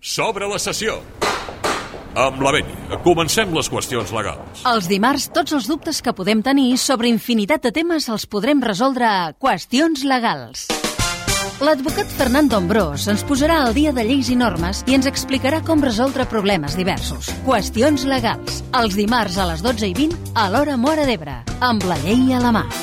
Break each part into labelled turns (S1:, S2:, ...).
S1: S'obre la sessió. Amb la Beni, comencem les qüestions legals.
S2: Els dimarts, tots els dubtes que podem tenir sobre infinitat de temes els podrem resoldre a Qüestions Legals. L'advocat Fernando Ambrós ens posarà al dia de lleis i normes i ens explicarà com resoldre problemes diversos. Qüestions Legals, els dimarts a les 12:20 a l'hora Móra d'Ebre, amb la llei a la mà.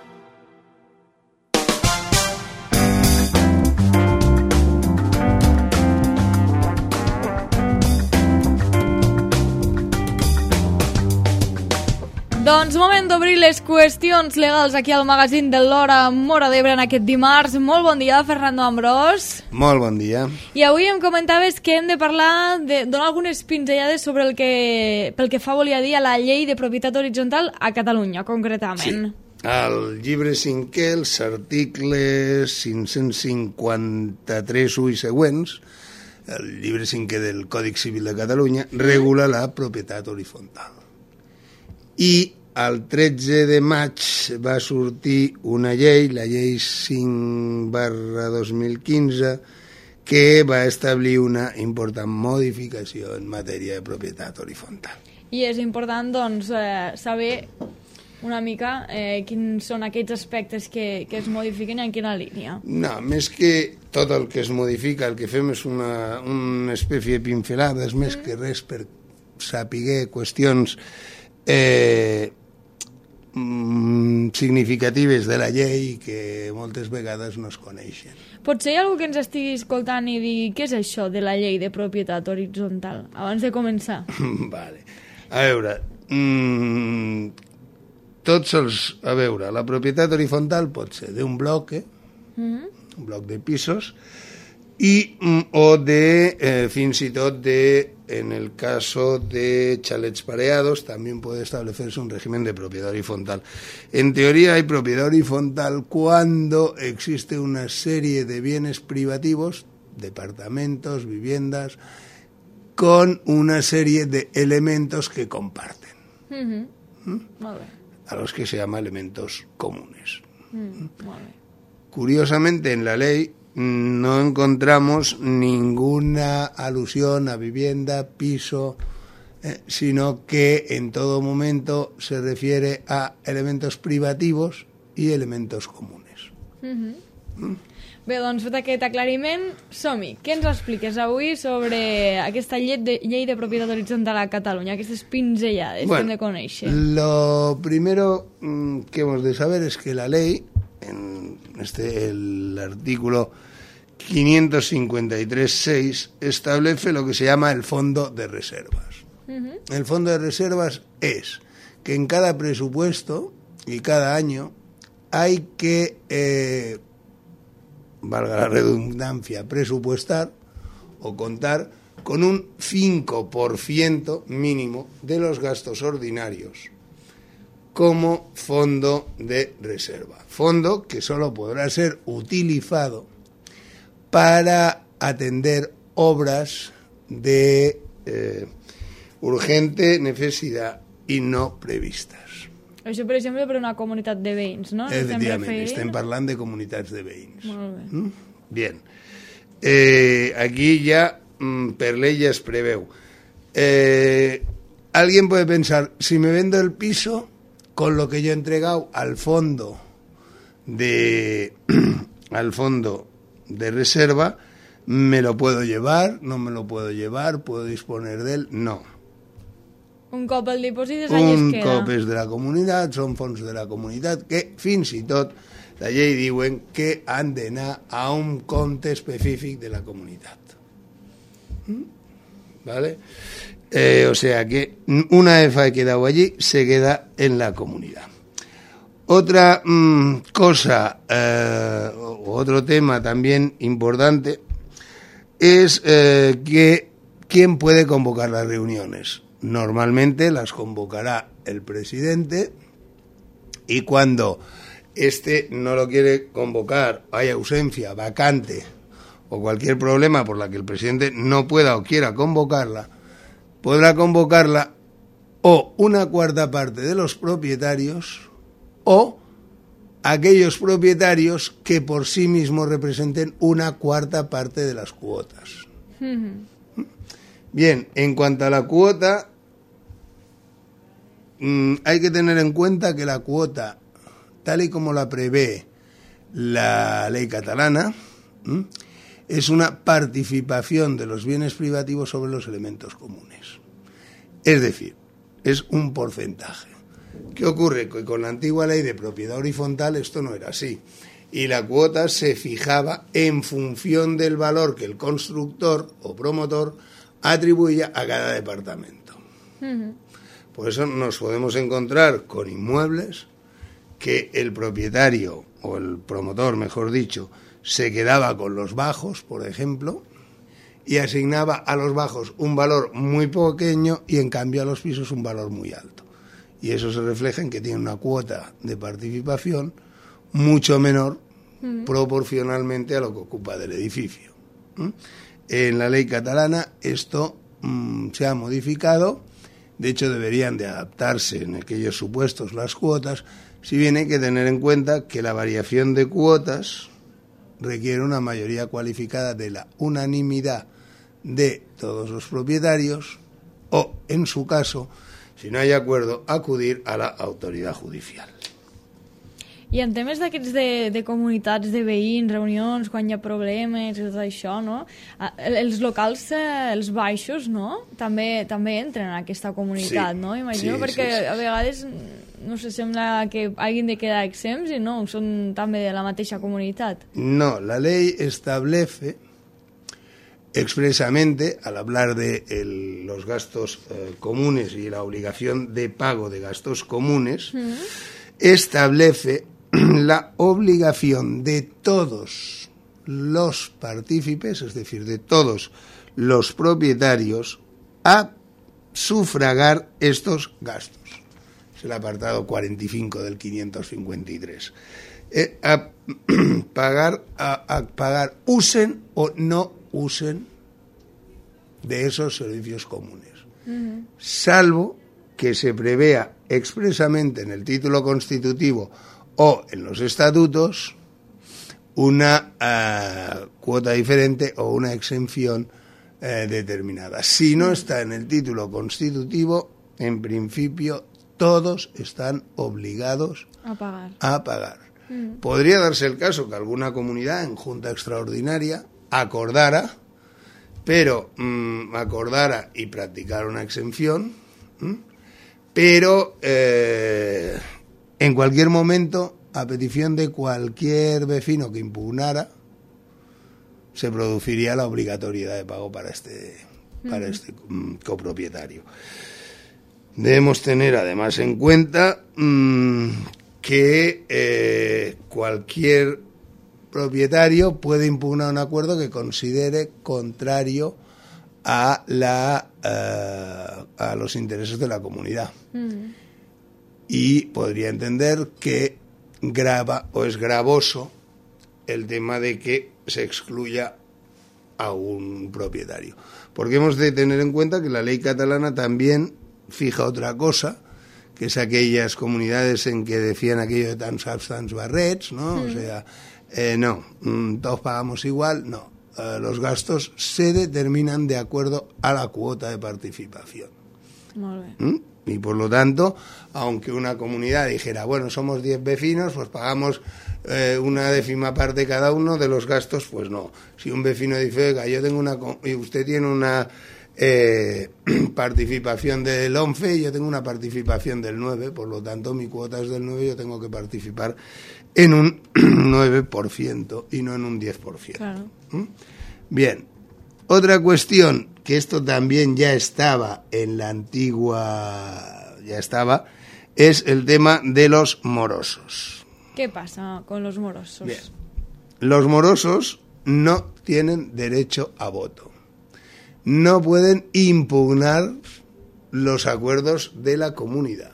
S3: Doncs moment d'obrir les qüestions legals aquí al magazín de l'Hora Móra d'Ebre en aquest dimarts. Molt bon dia, Fernando Ambrós.
S4: Molt bon dia.
S3: I avui em comentaves que hem de parlar, donar algunes pinzellades sobre pel que fa, volia dir, a la llei de propietat horitzontal a Catalunya, concretament.
S4: Sí. Al llibre 5è, els articles 553 i següents, el llibre 5è del Còdic Civil de Catalunya, regula la propietat horitzontal. I el 13 de maig va sortir una llei, la llei 5/2015, que va establir una important modificació en matèria de propietat horitzontal.
S3: I és important, doncs, saber una mica quins són aquests aspectes que es modifiquen i en quina línia.
S4: No, més que tot el que es modifica, el que fem és una espècie de pincelades, més que res per saber qüestions significatives de la llei que moltes vegades no es coneixen.
S3: Potser hi ha algú que ens estigui escoltant i digui què és això de la llei de propietat horitzontal, abans de començar.
S4: Vale. A veure, la propietat horitzontal pot ser d'un bloc, un bloc de pisos, o de, fins y tot en el caso de chalets pareados, también puede establecerse un régimen de propiedad horizontal. En teoría hay propiedad horizontal cuando existe una serie de bienes privativos, departamentos, viviendas, con una serie de elementos que comparten, a los que se llama elementos comunes. Curiosamente, en la ley no encontramos ninguna alusión a vivienda, piso, sino que en todo momento se refiere a elementos privativos y elementos comunes.
S3: Bé, doncs fet aquest aclariment, som-hi. Què ens expliques avui sobre aquesta llei de propietat horitzontal a Catalunya, aquestes pinzellades que hem de conèixer?
S4: Lo primero que hemos de saber es que la ley, en el artículo 553.6, establece lo que se llama el fondo de reservas. El fondo de reservas es que en cada presupuesto y cada año hay que, valga la redundancia, presupuestar o contar con un 5% mínimo de los gastos ordinarios como fondo de reserva. Fondo que solo podrá ser utilizado para atender obras de urgente necesidad y no previstas.
S3: Això, per exemple, per una comunitat de veïns, no?
S4: Efectivament, estem parlant de comunitats de veïns.
S3: Molt bé.
S4: Bien. Aquí ya, per ley ya es preveu. Alguien puede pensar, si me vendo el piso, con lo que yo he entregado al fondo de reserva, ¿me lo puedo llevar? ¿No me lo puedo llevar? ¿Puedo disponer de él? No.
S3: Un cop el dipòsit allà es queda.
S4: Un cop és de la comunitat, són fons de la comunitat que fins i tot la llei diuen que han d'anar a un compte específic de la comunitat. ¿Vale? O sea que una vez ha quedado allí, se queda en la comunidad. Otra cosa, otro tema también importante es que ¿quién puede convocar las reuniones? Normalmente las convocará el presidente y cuando este no lo quiere convocar, hay ausencia, vacante o cualquier problema por la que el presidente no pueda o quiera convocarla, podrá convocarla o una cuarta parte de los propietarios o aquellos propietarios que por sí mismos representen una cuarta parte de las cuotas. Bien, en cuanto a la cuota, hay que tener en cuenta que la cuota, tal y como la prevé la ley catalana, es una participación de los bienes privativos sobre los elementos comunes. Es decir, es un porcentaje. ¿Qué ocurre? Que con la antigua ley de propiedad horizontal esto no era así. Y la cuota se fijaba en función del valor que el constructor o promotor atribuía a cada departamento. Por eso nos podemos encontrar con inmuebles que el propietario, o el promotor, mejor dicho, se quedaba con los bajos, por ejemplo, y asignaba a los bajos un valor muy pequeño y en cambio a los pisos un valor muy alto. Y eso se refleja en que tiene una cuota de participación mucho menor proporcionalmente a lo que ocupa del edificio. En la ley catalana esto se ha modificado. De hecho, deberían de adaptarse en aquellos supuestos las cuotas, si bien hay que tener en cuenta que la variación de cuotas requiere una mayoría cualificada de la unanimidad de todos los propietarios o, en su caso, si no hay acuerdo, acudir a la autoridad judicial.
S3: I en temes d'aquests de comunitats de veïns, reunions, quan hi ha problemes i tot això, no? Els locals, els baixos, no? També entren en aquesta comunitat, sí, no? Imagino, sí, perquè sí. A vegades, no sé, sembla que hagin de quedar exempts i no, són també de la mateixa comunitat.
S4: No, la ley establece expresamente, al hablar de los gastos comunes y la obligación de pago de gastos comunes, establece la obligación de todos los partícipes, es decir, de todos los propietarios, a sufragar estos gastos. Es el apartado 45 del 553. A pagar, usen o no usen de esos servicios comunes, salvo que se prevea expresamente en el título constitutivo o en los estatutos una cuota diferente o una exención determinada. Si no está en el título constitutivo, en principio todos están obligados a pagar. Podría darse el caso que alguna comunidad en junta extraordinaria acordara, pero acordara y practicara una exención, pero en cualquier momento, a petición de cualquier vecino que impugnara, se produciría la obligatoriedad de pago para este copropietario. Debemos tener además en cuenta que cualquier propietario puede impugnar un acuerdo que considere contrario a los intereses de la comunidad. Y podría entender que grava o es gravoso el tema de que se excluya a un propietario. Porque hemos de tener en cuenta que la ley catalana también fija otra cosa, que es aquellas comunidades en que decían aquello de tants saps, tants barrets, ¿no? O sea, no, todos pagamos igual, no. Los gastos se determinan de acuerdo a la cuota de participación.
S3: Muy bien.
S4: Y por lo tanto, aunque una comunidad dijera, bueno, somos 10 vecinos, pues pagamos una décima parte cada uno de los gastos, pues no. Si un vecino dice, oiga, yo tengo y usted tiene una participación del 11 y yo tengo una participación del 9, por lo tanto mi cuota es del 9, yo tengo que participar en un 9% y no en un 10%.
S3: Claro.
S4: Bien, otra cuestión, que esto también ya estaba en la antigua, es el tema de los morosos.
S3: ¿Qué pasa con los morosos?
S4: Bien, los morosos no tienen derecho a voto. No pueden impugnar los acuerdos de la comunidad.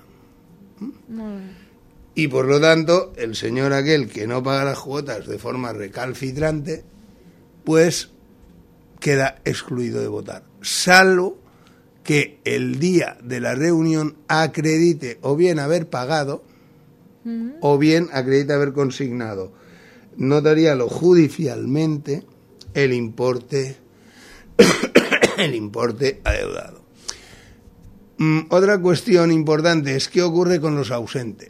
S4: Y por lo tanto, el señor aquel que no paga las cuotas de forma recalcitrante, pues queda excluido de votar, salvo que el día de la reunión acredite o bien haber pagado o bien acredite haber consignado notarial o judicialmente el importe el importe adeudado. Otra cuestión importante es qué ocurre con los ausentes.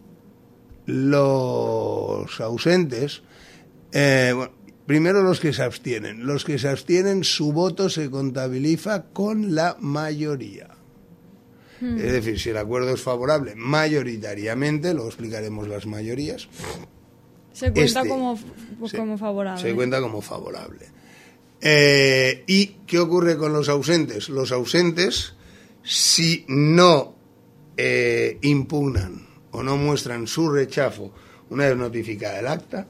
S4: Los ausentes, primero los que se abstienen. Los que se abstienen, su voto se contabiliza con la mayoría. Es decir, si el acuerdo es favorable mayoritariamente, luego explicaremos las mayorías.
S3: Se cuenta como favorable.
S4: Se cuenta como favorable. ¿Y qué ocurre con los ausentes? Los ausentes, si no impugnan o no muestran su rechazo una vez notificada el acta,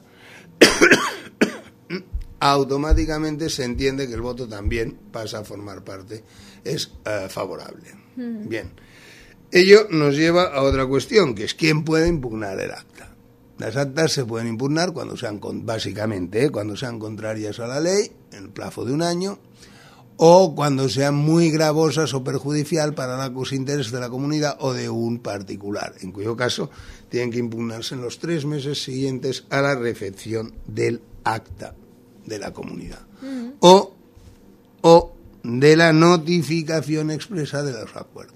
S4: automáticamente se entiende que el voto también pasa a formar parte, es favorable. Bien. Ello nos lleva a otra cuestión, que es quién puede impugnar el acta. Las actas se pueden impugnar cuando sean, básicamente, cuando sean contrarias a la ley, en el plazo de un año, o cuando sean muy gravosas o perjudicial para los intereses de la comunidad o de un particular, en cuyo caso tienen que impugnarse en los 3 meses siguientes a la recepción del acta de la comunidad, o de la notificación expresa de los acuerdos.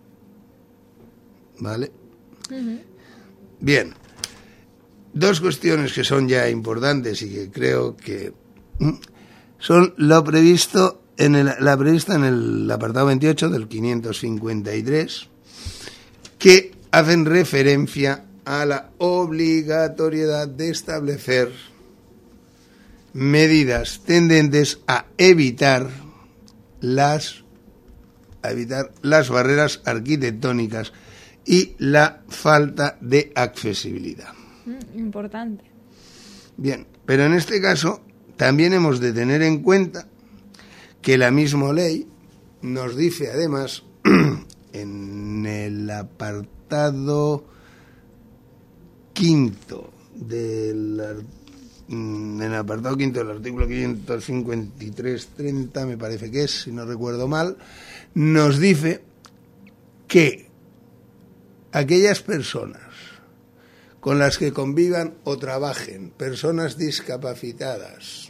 S4: ¿Vale? Bien. 2 cuestiones que son ya importantes y que creo que son lo previsto la prevista en el apartado 28 del 553, que hacen referencia a la obligatoriedad de establecer medidas tendentes a evitar las barreras arquitectónicas y la falta de accesibilidad.
S3: Importante.
S4: Bien, pero en este caso también hemos de tener en cuenta que la misma ley nos dice además en el apartado 5 del artículo 553.30, me parece que es, si no recuerdo mal, nos dice que aquellas personas con las que convivan o trabajen personas discapacitadas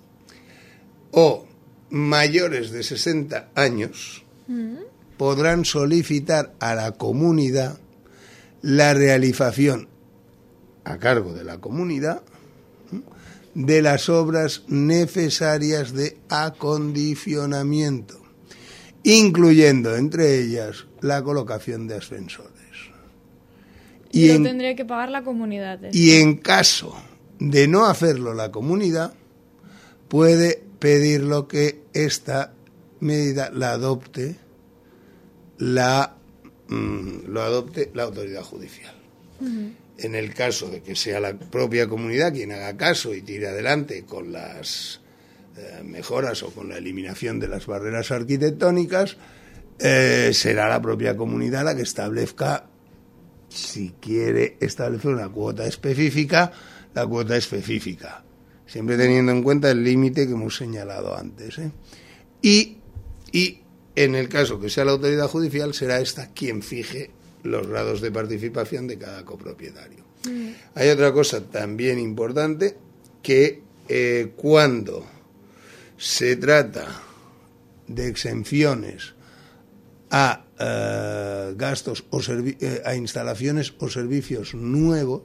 S4: o mayores de 60 años podrán solicitar a la comunidad la realización a cargo de la comunidad de las obras necesarias de acondicionamiento, incluyendo entre ellas la colocación de ascensores.
S3: Y lo tendría que pagar la comunidad.
S4: Y en caso de no hacerlo la comunidad, puede pedirlo que esta medida la adopte la autoridad judicial. En el caso de que sea la propia comunidad quien haga caso y tire adelante con las mejoras o con la eliminación de las barreras arquitectónicas, será la propia comunidad la que establezca, si quiere establecer una cuota específica, la cuota específica, siempre teniendo en cuenta el límite que hemos señalado antes. Y en el caso que sea la autoridad judicial, será esta quien fije los grados de participación de cada copropietario. Hay otra cosa también importante, que cuando se trata de exenciones a gastos o a instalaciones o servicios nuevos,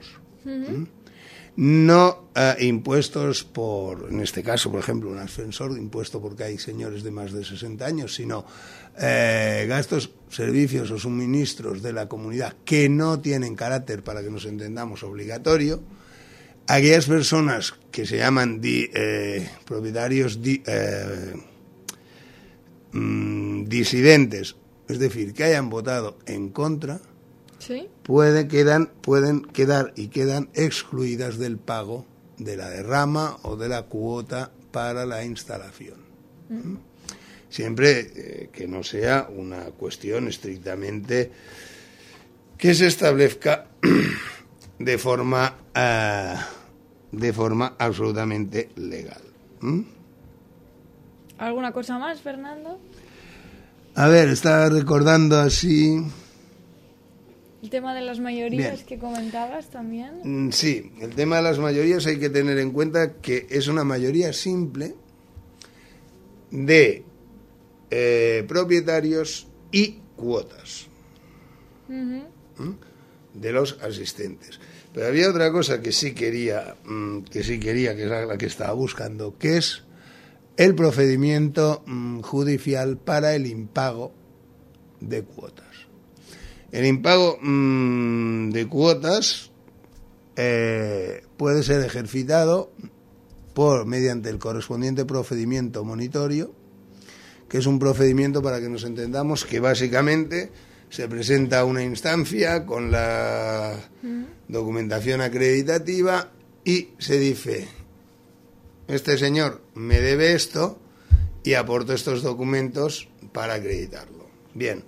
S4: no impuestos por, en este caso, por ejemplo, un ascensor impuesto porque hay señores de más de 60 años, sino gastos, servicios o suministros de la comunidad que no tienen carácter, para que nos entendamos, obligatorio. Aquellas personas que se llaman propietarios disidentes, es decir, que hayan votado en contra,
S3: ¿sí?,
S4: pueden quedar y quedan excluidas del pago de la derrama o de la cuota para la instalación. Siempre que no sea una cuestión estrictamente que se establezca de forma absolutamente legal.
S3: ¿Alguna cosa más, Fernando?
S4: A ver, estaba recordando así.
S3: El tema de las mayorías. Bien, que comentabas también.
S4: Sí, el tema de las mayorías hay que tener en cuenta que es una mayoría simple de propietarios y cuotas de los asistentes. Pero había otra cosa que sí quería, que es la que estaba buscando, que es el procedimiento judicial para el impago de cuotas. El impago de cuotas puede ser ejercitado mediante el correspondiente procedimiento monitorio, que es un procedimiento, para que nos entendamos, que básicamente se presenta una instancia con la documentación acreditativa y se dice: este señor me debe esto y aporto estos documentos para acreditarlo. Bien,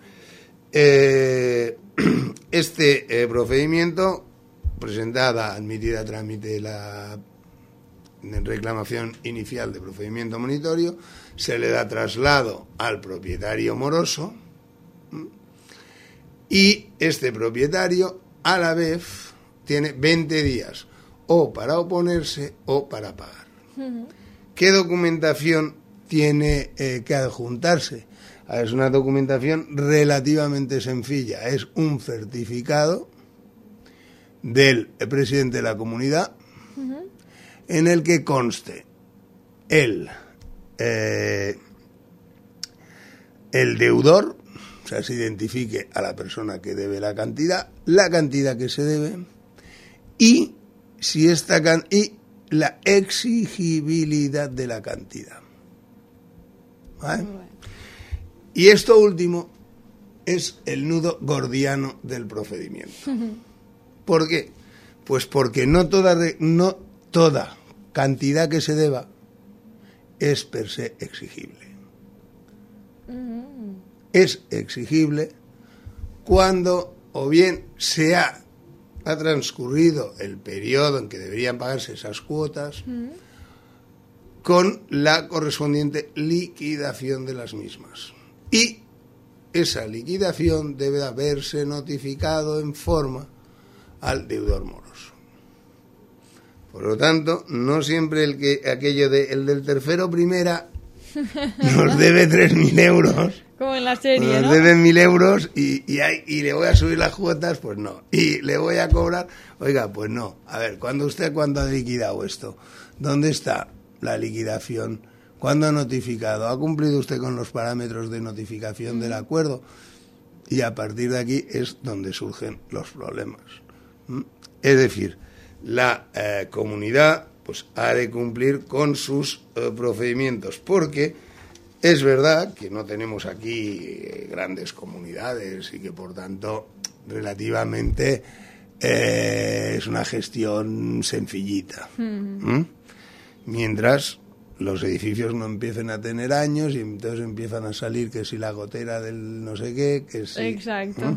S4: este procedimiento, presentada, admitida a trámite la reclamación inicial de procedimiento monitorio, se le da traslado al propietario moroso y este propietario a la vez tiene 20 días o para oponerse o para pagar. ¿Qué documentación tiene que adjuntarse? Es una documentación relativamente sencilla, es un certificado del presidente de la comunidad en el que conste el deudor, o sea, se identifique a la persona que debe la cantidad que se debe y y la exigibilidad de la cantidad. ¿Vale? Y esto último es el nudo gordiano del procedimiento. ¿Por qué? Pues porque no toda cantidad que se deba es per se exigible. Es exigible cuando o bien ha transcurrido el periodo en que deberían pagarse esas cuotas con la correspondiente liquidación de las mismas. Y esa liquidación debe haberse notificado en forma al deudor moroso. Por lo tanto, no siempre el del tercero primera nos debe 3.000 euros.
S3: Como en la serie,
S4: nos
S3: ¿no?
S4: deben 1.000 euros y le voy a subir las cuotas, pues no. Y le voy a cobrar, oiga, pues no. A ver, ¿cuándo ha liquidado esto? ¿Dónde está la liquidación? ¿Cuándo ha notificado? ¿Ha cumplido usted con los parámetros de notificación del acuerdo? Y a partir de aquí es donde surgen los problemas. Es decir, la comunidad pues ha de cumplir con sus procedimientos, porque es verdad que no tenemos aquí grandes comunidades y que por tanto relativamente es una gestión sencillita. Mientras los edificios no empiecen a tener años y entonces empiezan a salir que si la gotera del no sé qué, que si...
S3: Exacto.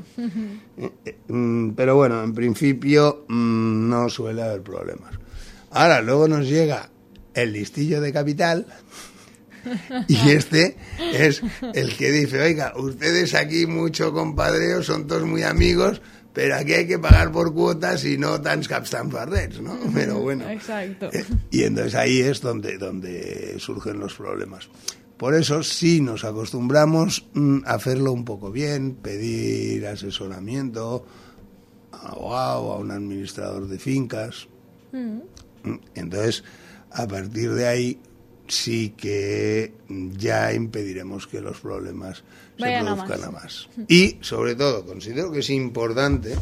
S4: Pero bueno, en principio no suele haber problemas. Ahora, luego nos llega el listillo de capital y este es el que dice: oiga, ustedes aquí mucho compadreo, son todos muy amigos, pero aquí hay que pagar por cuotas y no tants caps tan farrets, ¿no? Pero bueno.
S3: Exacto.
S4: Y entonces ahí es donde surgen los problemas. Por eso sí nos acostumbramos a hacerlo un poco bien, pedir asesoramiento a un abogado o a un administrador de fincas. Entonces, a partir de ahí sí que ya impediremos que los problemas
S3: vayan
S4: se produzcan a más. Y, sobre todo, considero que es importante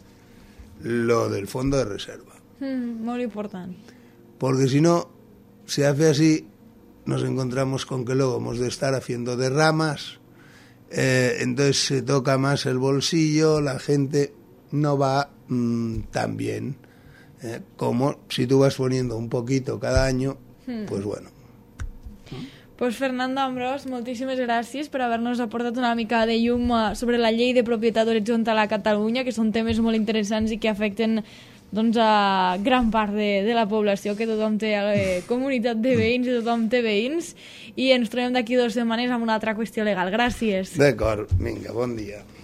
S4: lo del fondo de reserva.
S3: Muy importante.
S4: Porque si no, se hace así, nos encontramos con que luego hemos de estar haciendo derramas, entonces se toca más el bolsillo, la gente no va tan bien como si tú vas poniendo un poquito cada año, pues bueno.
S3: Pues Fernando Ambrós, moltíssimes gràcies per haver-nos aportat una mica de llum sobre la llei de propietat horitzontal a Catalunya, que són temes molt interessants i que afecten doncs, a gran part de la població, que tothom té comunitat de veïns i tothom té veïns, i ens trobem d'aquí 2 setmanes amb una altra qüestió legal. Gràcies.
S4: D'acord, vinga, bon dia.